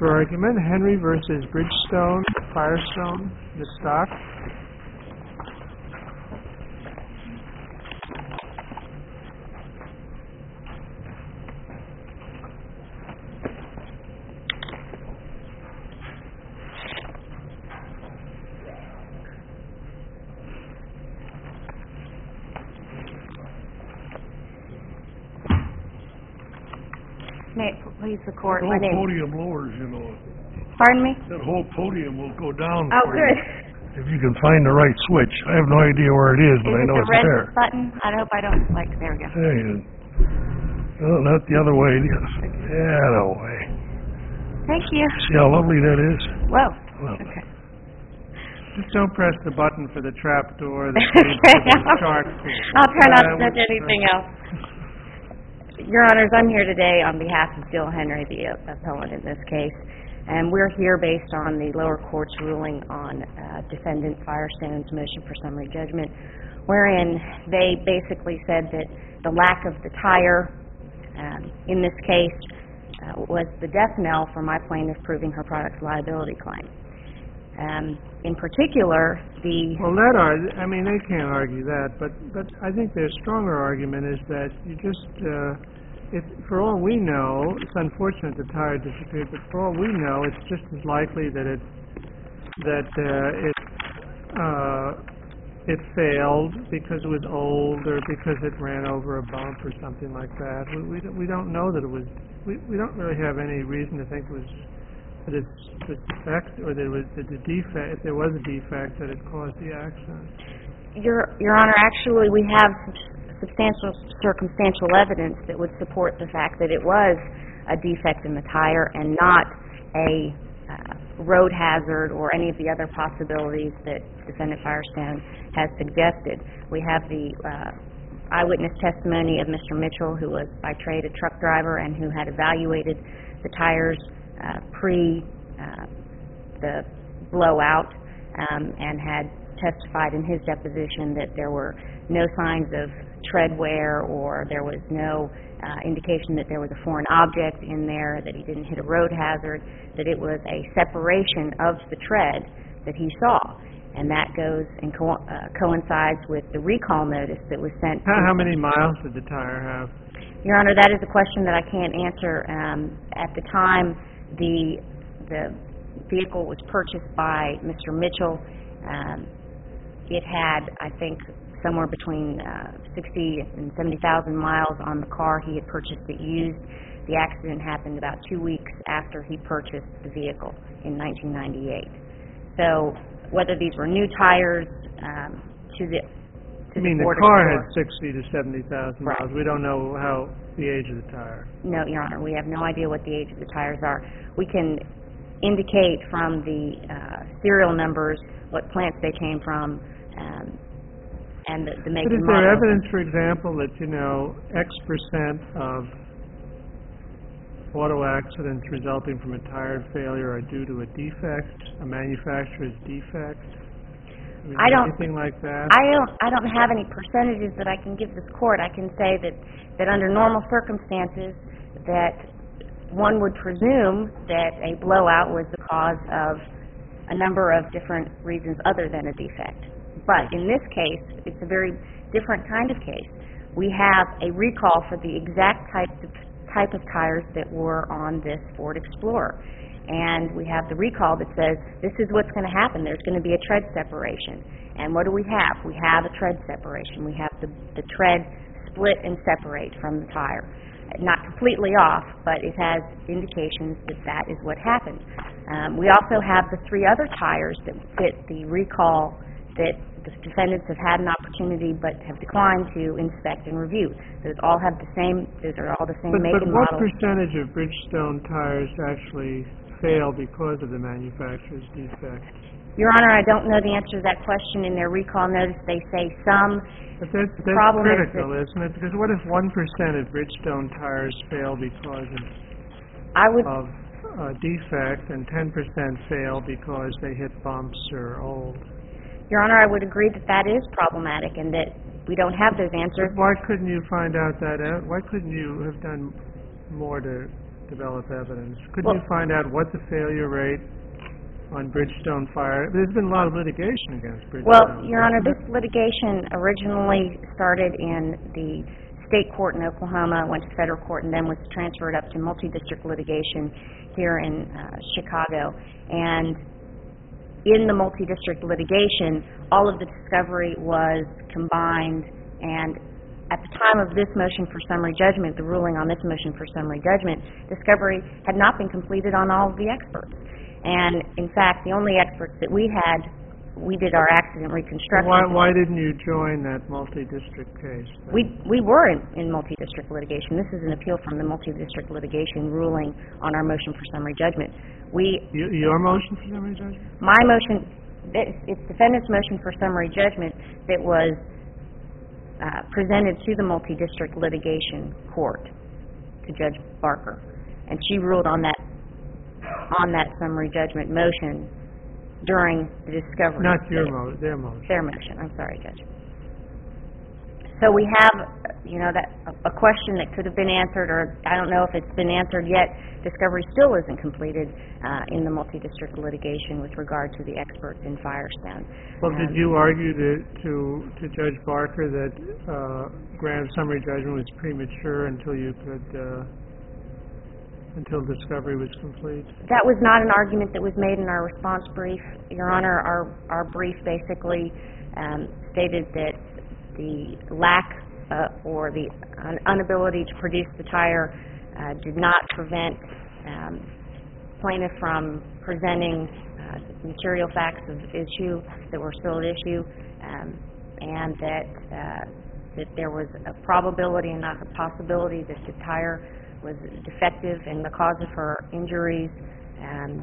for argument. Henry versus Bridgestone, Firestone, the stock. May it please the court. That whole podium lowers, you know. Pardon me? That whole podium will go down. Oh, for good. You, if you can find the right switch. I have no idea where it is, but I know it's there. Is it the red button? I hope I don't like. There we go. Hey, no, not the other way. Yeah, that way. Thank you. See how lovely that is? Whoa. Well, Okay. Just don't press the button for the trap door that leads to the shark pool. I'll try not to touch anything else. Your Honors, I'm here today on behalf of Jill Henry, the appellant in this case, and we're here based on the lower court's ruling on defendant Firestone's motion for summary judgment, wherein they basically said that the lack of the tire in this case was the death knell for my plaintiff proving her product's liability claim. In particular, Well, I mean, they can't argue that, but I think their stronger argument is that you just, for all we know, it's unfortunate the tire disappeared, but for all we know, it's just as likely that it failed because it was old or because it ran over a bump or something like that. We don't know that it was. We don't really have any reason to think it was. That it's the defect, or that it was the defect. If there was a defect, that it caused the accident. Your Honor, actually, we have substantial circumstantial evidence that would support the fact that it was a defect in the tire and not a road hazard or any of the other possibilities that Defendant Firestone has suggested. We have the eyewitness testimony of Mr. Mitchell, who was by trade a truck driver and who had evaluated the tires pre the blowout and had testified in his deposition that there were no signs of tread wear or there was no indication that there was a foreign object in there, that he didn't hit a road hazard, that it was a separation of the tread that he saw. And that goes and coincides with the recall notice that was sent. How many miles did the tire have? Your Honor, that is a question that I can't answer. At the time the vehicle was purchased by Mr. Mitchell, it had, I think, somewhere between 60 and 70,000 miles on the car. He had purchased it used. The accident happened about 2 weeks after he purchased the vehicle in 1998. So whether these were new tires I mean, the car had 60 to 70,000 miles. Right. We don't know the age of the tire. No, Your Honor, we have no idea what the age of the tires are. We can indicate from the serial numbers what plants they came from and the make and model. But is there evidence, for example, that, X% of auto accidents resulting from a tire failure are due to a defect, a manufacturer's defect? Anything like that? I don't have any percentages that I can give this court. I can say that under normal circumstances that one would presume that a blowout was the cause of a number of different reasons other than a defect. But in this case, it's a very different kind of case. We have a recall for the exact type of tires that were on this Ford Explorer. And we have the recall that says this is what's going to happen. There's going to be a tread separation. And what do we have? We have a tread separation. We have the tread split and separate from the tire. Not completely off, but it has indications that that is what happened. We also have the 3 other tires that fit the recall that the defendants have had an opportunity but have declined to inspect and review. Those are all the same make and model. But what percentage of Bridgestone tires actually fail because of the manufacturer's defect? Your Honor, I don't know the answer to that question. In their recall notice, they say some. But that's critical, isn't it? Because what if 1% of Bridgestone tires fail because of a defect and 10% fail because they hit bumps or old? Your Honor, I would agree that that is problematic and that we don't have those answers. But why couldn't you find out that out? Why couldn't you have done more to develop evidence. Could Well- you find out what the failure rate on Bridgestone Fire? There's been a lot of litigation against Bridgestone. Well, Your Honor, this litigation originally started in the state court in Oklahoma, went to federal court, and then was transferred up to multi-district litigation here in Chicago. And in the multi-district litigation, all of the discovery was combined, and at the time of this motion for summary judgment, the ruling on this motion for summary judgment, discovery had not been completed on all of the experts. And in fact, the only experts that we had, we did our accident reconstruction. Why didn't you join that multi-district case? then? We were in multi-district litigation. This is an appeal from the multi-district litigation ruling on our motion for summary judgment. Your motion for summary judgment? My motion, it's defendant's motion for summary judgment that was presented to the multi-district litigation court, to Judge Barker. And she ruled on that summary judgment motion during the discovery. Not your motion, their motion. Their motion, I'm sorry, Judge. So we have, that a question that could have been answered, or I don't know if it's been answered yet. Discovery still isn't completed in the multi-district litigation with regard to the experts in Firestone. Well, did you argue to Judge Barker that grant of summary judgment was premature until you could, until discovery was complete? That was not an argument that was made in our response brief, Your Honor. Our brief basically stated that the lack or the inability to produce the tire did not prevent plaintiff from presenting material facts of issue that were still at issue, and that there was a probability and not a possibility that the tire was defective and the cause of her injuries, and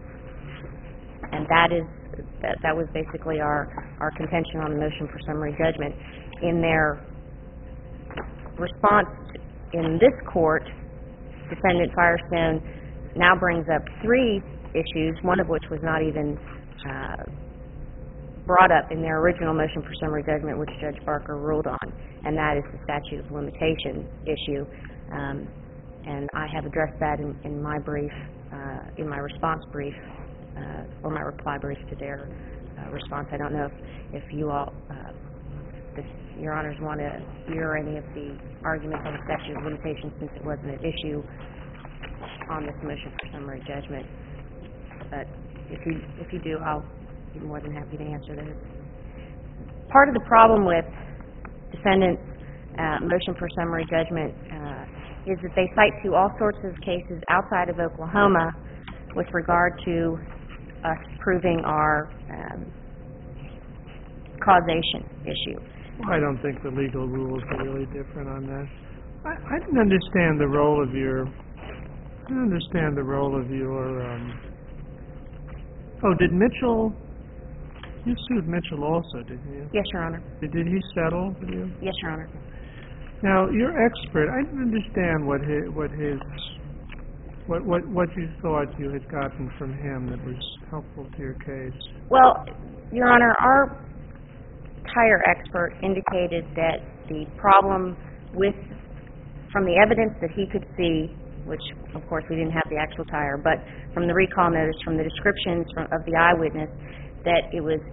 that was basically our contention on the motion for summary judgment. In their response in this court, defendant Firestone now brings up 3 issues, one of which was not even brought up in their original motion for summary judgment, which Judge Barker ruled on, and that is the statute of limitation issue. And I have addressed that in my brief, in my response brief, or my reply brief to their response. I don't know if you all, if Your Honors want to hear any of the arguments on the statute of limitations, since it wasn't an issue on this motion for summary judgment. But if you do, I'll be more than happy to answer those. Part of the problem with defendant's motion for summary judgment is that they cite to all sorts of cases outside of Oklahoma with regard to us proving our causation issue. I don't think the legal rules are really different on that. I didn't understand the role of your, did Mitchell, you sued Mitchell also, didn't you? Yes, Your Honor. Did he settle with you? Yes, Your Honor. Now, your expert, I didn't understand what you thought you had gotten from him that was helpful to your case. Well, Your Honor, our tire expert indicated that the problem from the evidence that he could see, which of course we didn't have the actual tire, but from the recall notice, from the descriptions of the eyewitness, that it was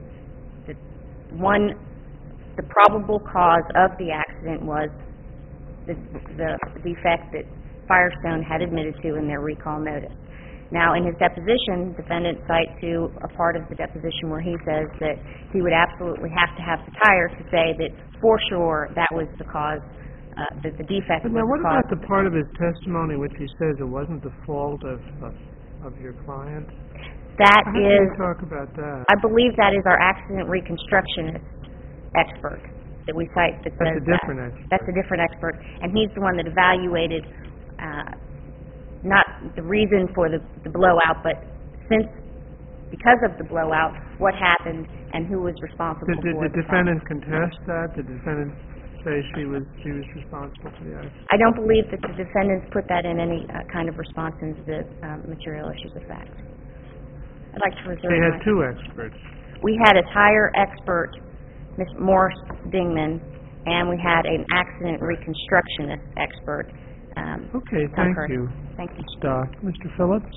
the probable cause of the accident was the defect that Firestone had admitted to in their recall notice. Now, in his deposition, defendant cites to a part of the deposition where he says that he would absolutely have to have the tire to say that for sure that was the cause, that the defect was the cause. But now, what about the part of his testimony which he says it wasn't the fault of your client? That How is, can you talk about that? I believe that is our accident reconstructionist expert that we cite that That's says a different expert. That's a different expert, and he's the one that evaluated not the reason for the blowout, but because of the blowout, what happened and who was responsible Did for the defendant contest that? Did the defendant say she was responsible for the accident? I don't believe that the defendants put that in any kind of response into the material issues of fact. I'd like to reserve They had my... 2 experts. We had a tire expert, Ms. Morris Dingman, and we had an accident reconstructionist expert, Okay, some thank person. you, Thank you. Doc. Mr. Phillips?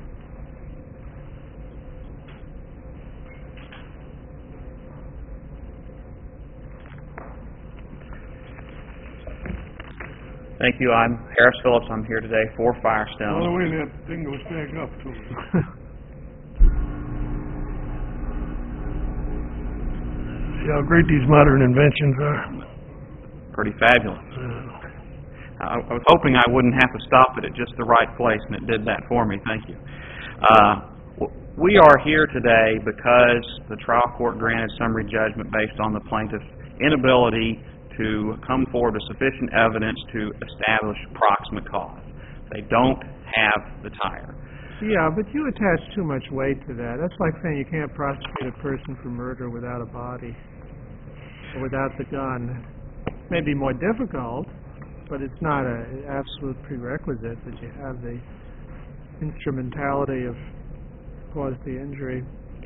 Thank you. I'm Harris Phillips. I'm here today for Firestone. Oh, wait, that thing goes back up to me. See how great these modern inventions are? Pretty fabulous. I was hoping I wouldn't have to stop it at just the right place, and it did that for me. Thank you. We are here today because the trial court granted summary judgment based on the plaintiff's inability to come forward with sufficient evidence to establish proximate cause. They don't have the tire. Yeah, but you attach too much weight to that. That's like saying you can't prosecute a person for murder without a body or without the gun. It may be more difficult, but it's not an absolute prerequisite that you have the instrumentality of cause the injury.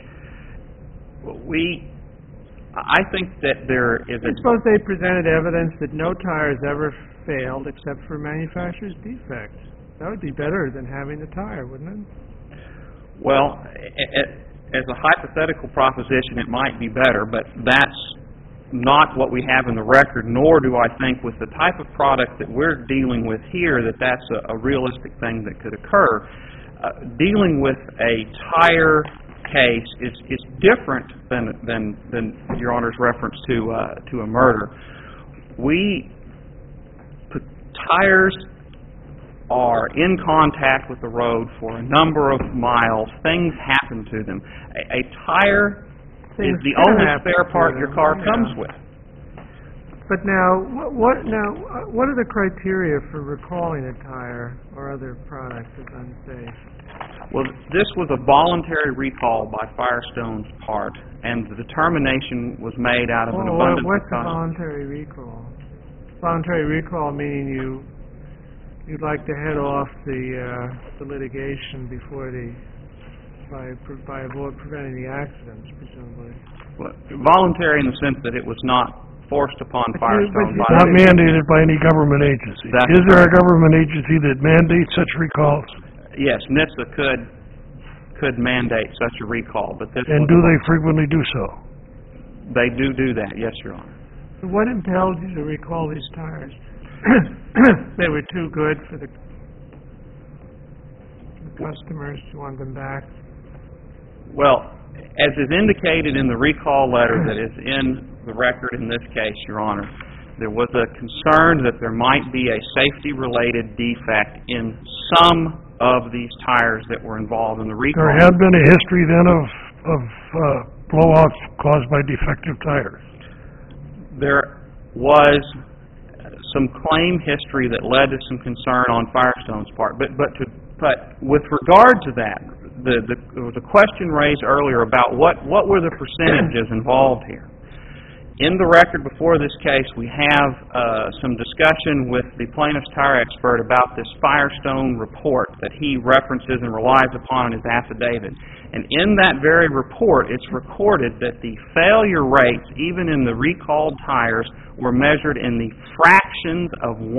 I think that there is I suppose they presented evidence that no tires ever failed except for manufacturer's defects. That would be better than having the tire, wouldn't it? Well, as a hypothetical proposition, it might be better, but that's not what we have in the record, nor do I think with the type of product that we're dealing with here that that's a realistic thing that could occur. Dealing with a tire case is different than Your Honor's reference to a murder. Tires are in contact with the road for a number of miles. Things happen to them. A tire is the only spare part your car comes with. But now, what are the criteria for recalling a tire or other product as unsafe? Well, this was a voluntary recall by Firestone's part, and the determination was made out of an abundance of what's a caution. voluntary recall? Voluntary recall meaning you'd like to head off the litigation before by preventing the accidents, presumably. Well, voluntary in the sense that it was not forced upon Firestone by not mandated by any government agency. Is there a government agency that mandates such recalls? Yes, NHTSA could mandate such a recall, but this. And do they frequently do so? They do that, yes, Your Honor. What impelled you to recall these tires? They were too good for the customers who wanted them back. Well, as is indicated in the recall letter that is in the record in this case, Your Honor, there was a concern that there might be a safety-related defect in some of these tires that were involved in the recall. There had been a history then of blowouts caused by defective tires. There was some claim history that led to some concern on Firestone's part, but with regard to that, there was a question raised earlier about what were the percentages involved here. In the record before this case, we have some discussion with the plaintiff's tire expert about this Firestone report that he references and relies upon in his affidavit. And in that very report, it's recorded that the failure rates, even in the recalled tires, were measured in the fractions of 1%.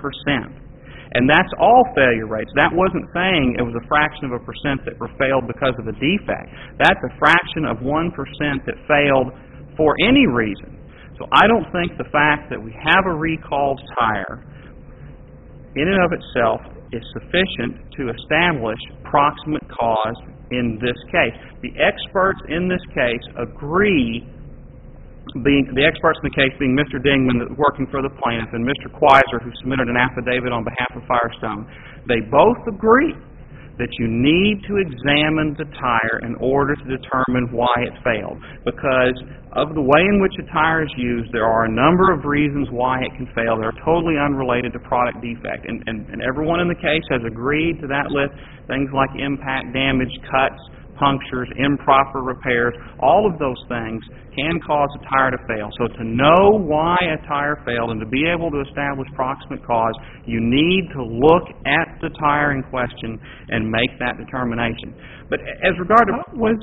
And that's all failure rates. That wasn't saying it was a fraction of a percent that were failed because of a defect. That's a fraction of 1% that failed for any reason. So I don't think the fact that we have a recalled tire in and of itself is sufficient to establish proximate cause in this case. The experts in this case agree, the experts in the case being Mr. Dingman, working for the plaintiff, and Mr. Quiser, who submitted an affidavit on behalf of Firestone, they both agree that you need to examine the tire in order to determine why it failed. Because of the way in which a tire is used, there are a number of reasons why it can fail that are totally unrelated to product defect. And everyone in the case has agreed to that list. Things like impact damage, cuts, punctures, improper repairs, all of those things can cause a tire to fail. So to know why a tire failed and to be able to establish proximate cause, you need to look at the tire in question and make that determination. But as regard to... Was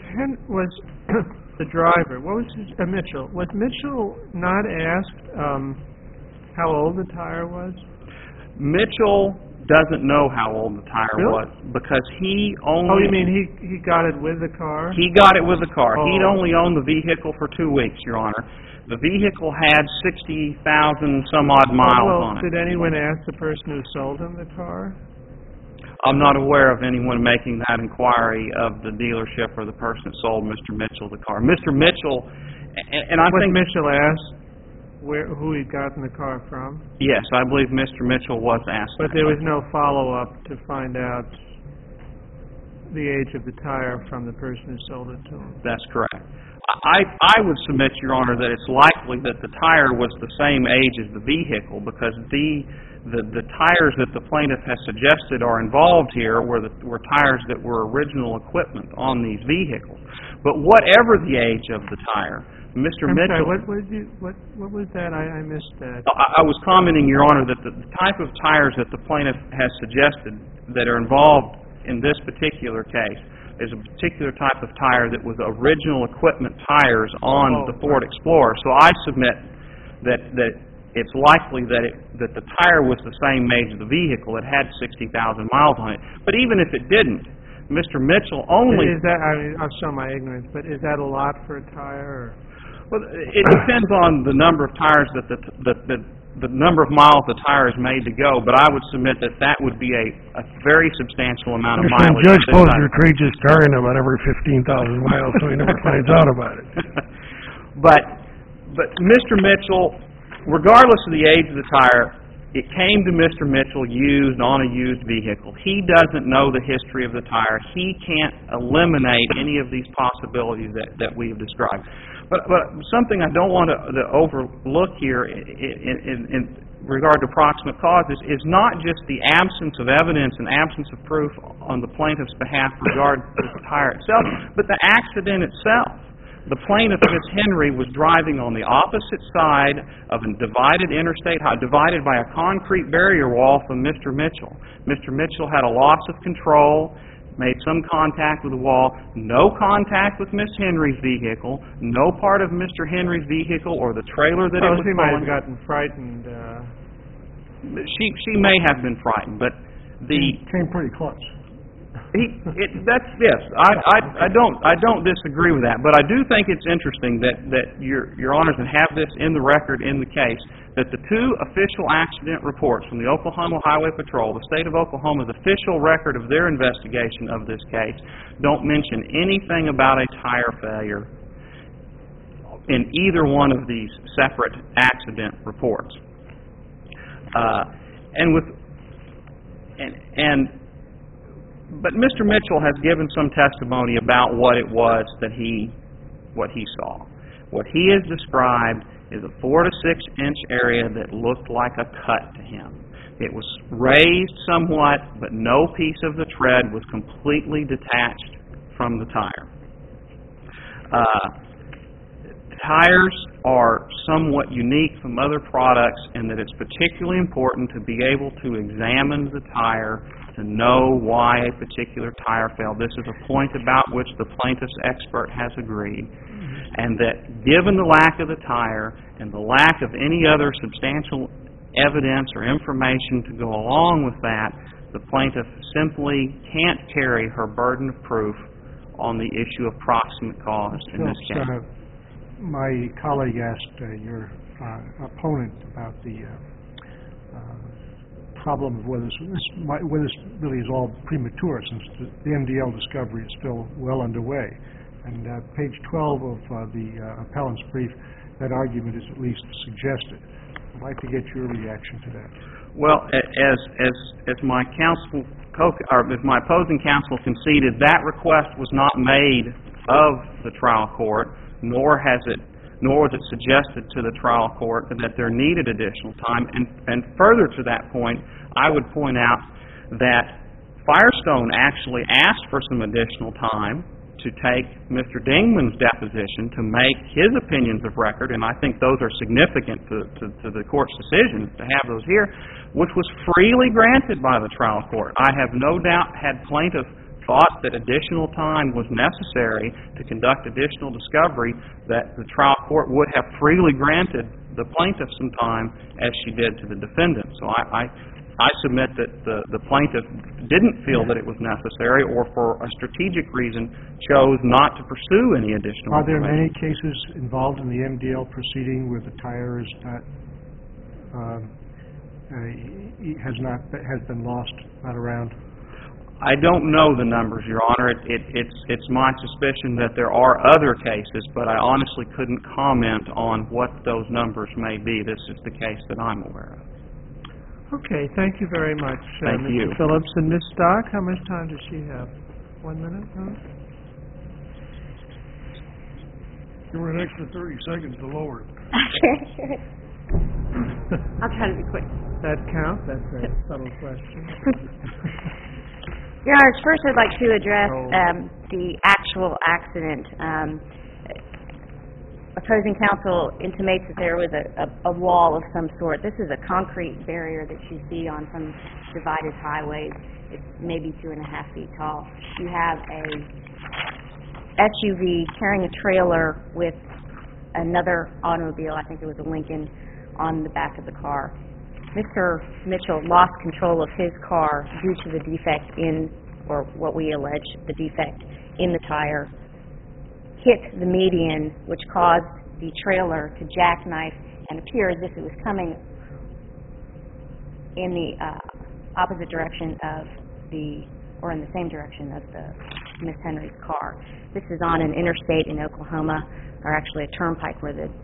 the driver, what was Mitchell? Was Mitchell not asked how old the tire was? Mitchell doesn't know how old the tire Really? was because he only... Oh, you mean he got it with the car? He got it with the car. Oh. He'd only owned the vehicle for 2 weeks, Your Honor. The vehicle had 60,000 some odd miles well, on it. did anyone ask the person who sold him the car? I'm not aware of anyone making that inquiry of the dealership or the person that sold Mr. Mitchell the car. Mr. Mitchell, and I Was think... Mitchell asked who he'd gotten the car from? Yes, I believe Mr. Mitchell was asked. But there was no follow-up to find out the age of the tire from the person who sold it to him. That's correct. I would submit, Your Honor, that it's likely that the tire was the same age as the vehicle because the tires that the plaintiff has suggested are involved here were tires that were original equipment on these vehicles. But whatever the age of the tire, Mr. I'm Mitchell... sorry, what was that? I missed that. I was commenting, Your Honor, that the type of tires that the plaintiff has suggested that are involved in this particular case is a particular type of tire that was original equipment tires on the Ford Explorer. So I submit that it's likely that the tire was the same age as the vehicle. It had 60,000 miles on it. But even if it didn't, Mr. Mitchell only... I'll show my ignorance, but is that a lot for a tire? Well, it depends on the number of tires that the number of miles the tire is made to go, but I would submit that would be a very substantial amount of mileage. Judge Posner-Creech is carrying him on every 15,000 miles, so he never finds out about it. But Mr. Mitchell, regardless of the age of the tire, it came to Mr. Mitchell used on a used vehicle. He doesn't know the history of the tire. He can't eliminate any of these possibilities that we have described. But something I don't want to overlook here in regard to proximate causes is not just the absence of evidence and absence of proof on the plaintiff's behalf regarding the tire itself, but the accident itself. The plaintiff, Ms. Henry, was driving on the opposite side of a divided interstate, divided by a concrete barrier wall from Mr. Mitchell. Mr. Mitchell had a loss of control, made some contact with the wall, no contact with Ms. Henry's vehicle, no part of Mr. Henry's vehicle or the trailer that it was He might have pulling. gotten frightened. She may have been frightened, but Came pretty close. I don't disagree with that, but I do think it's interesting that your honors and have this in the record in the case that the two official accident reports from the Oklahoma Highway Patrol, the state of Oklahoma's official record of their investigation of this case, don't mention anything about a tire failure in either one of these separate accident reports. But Mr. Mitchell has given some testimony about what it was that he saw. What he has described is a 4 to 6 inch area that looked like a cut to him. It was raised somewhat, but no piece of the tread was completely detached from the tire. Tires are somewhat unique from other products in that it's particularly important to be able to examine the tire to know why a particular tire failed. This is a point about which the plaintiff's expert has agreed, and that given the lack of the tire and the lack of any other substantial evidence or information to go along with that, the plaintiff simply can't carry her burden of proof on the issue of proximate cause in this case. My colleague asked your opponent about the problem of whether this really is all premature, since the MDL discovery is still well underway. And page 12 of the appellant's brief, that argument is at least suggested. I'd like to get your reaction to that. Well, as my counsel, or as my opposing counsel conceded, that request was not made of the trial court, nor was it suggested to the trial court that there needed additional time. And further to that point, I would point out that Firestone actually asked for some additional time to take Mr. Dingman's deposition to make his opinions of record, and I think those are significant to the court's decision to have those here, which was freely granted by the trial court. I have no doubt had plaintiff thought that additional time was necessary to conduct additional discovery, that the trial court would have freely granted the plaintiff some time as she did to the defendant. So I I submit that the plaintiff didn't feel that it was necessary, or for a strategic reason chose not to pursue any additional Are there many information. cases involved in the MDL proceeding where the tire is has been lost, not around? I don't know the numbers, Your Honor. It's my suspicion that there are other cases, but I honestly couldn't comment on what those numbers may be. This is the case that I'm aware of. Okay, thank you very much, Thank Mr. you. Phillips. And Ms. Stark, how much time does she have? 1 minute? No? Give her an extra 30 seconds to lower it. I'll try to be quick. That count? That's a subtle question. Your Honor, first I'd like to address Oh. the actual accident. Opposing counsel intimates that there was a wall of some sort. This is a concrete barrier that you see on some divided highways. It's maybe 2.5 feet tall. You have a SUV carrying a trailer with another automobile, I think it was a Lincoln, on the back of the car. Mr. Mitchell lost control of his car due to the defect in, or what we allege, the defect in the tire, hit the median, which caused the trailer to jackknife and appear as if it was coming in the opposite direction of or in the same direction of Miss Henry's car. This is on an interstate in Oklahoma, or actually a turnpike where the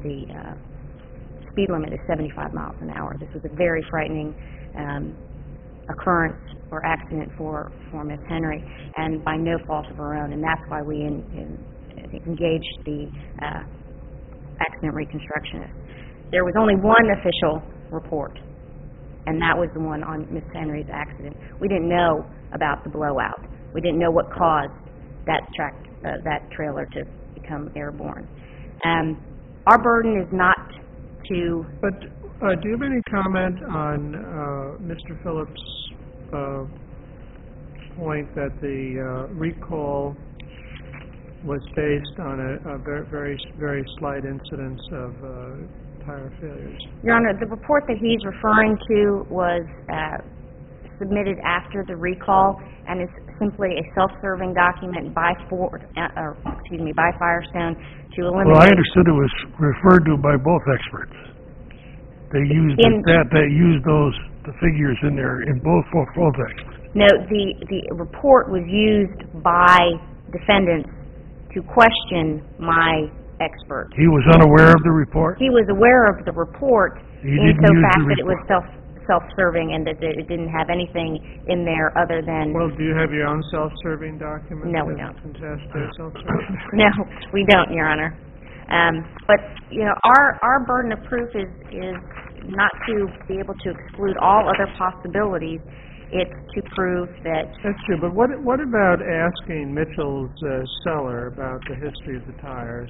speed limit is 75 miles an hour. This was a very frightening occurrence or accident for Miss Henry, and by no fault of her own, and that's why we engaged the accident reconstructionist. There was only one official report, and that was the one on Miss Henry's accident. We didn't know about the blowout. We didn't know what caused that trailer to become airborne. Our burden is not to... But do you have any comment on Mr. Phillips' point that the recall was based on a very, very slight incidence of tire failures? Your Honor, the report that he's referring to was submitted after the recall and is simply a self-serving document by Firestone to eliminate... Well, I understood it was referred to by both experts. They used the figures in there in both experts. No, the report was used by defendants to question my expert. He was unaware of the report? He was aware of the report He didn't use the that it was report. self-serving and that it didn't have anything in there other than... Well, do you have your own self-serving document? No, we don't. Contest their self-serving? No, we don't, Your Honor. But, our burden of proof is not to be able to exclude all other possibilities. It's to prove that... That's true, but what about asking Mitchell's seller about the history of the tires?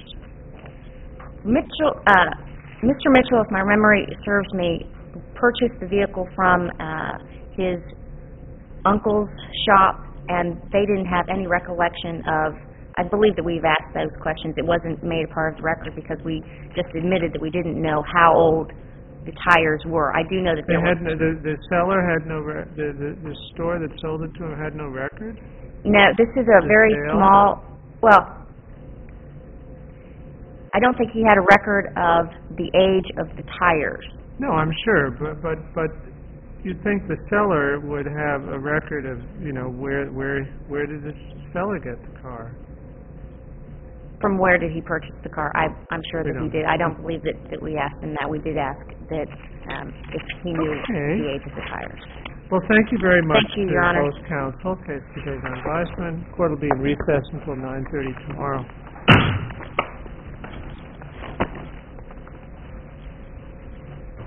Mr. Mitchell, if my memory serves me, purchased the vehicle from his uncle's shop, and they didn't have any recollection of... I believe that we've asked those questions. It wasn't made a part of the record because we just admitted that we didn't know how old the tires were. I do know that the seller had no... The store that sold it to him had no record? No, this is a very small... Well, I don't think he had a record of the age of the tires. No, I'm sure, but you'd think the seller would have a record of, where did this seller get the car? From where did he purchase the car? I'm sure that he did. I don't believe that we asked him that. We did ask that if he knew the age of the tires. Well, thank you very much Thank you, to Your Honor. both counsel. Case to be taken on advisement. Court will be in recess until 9:30 tomorrow.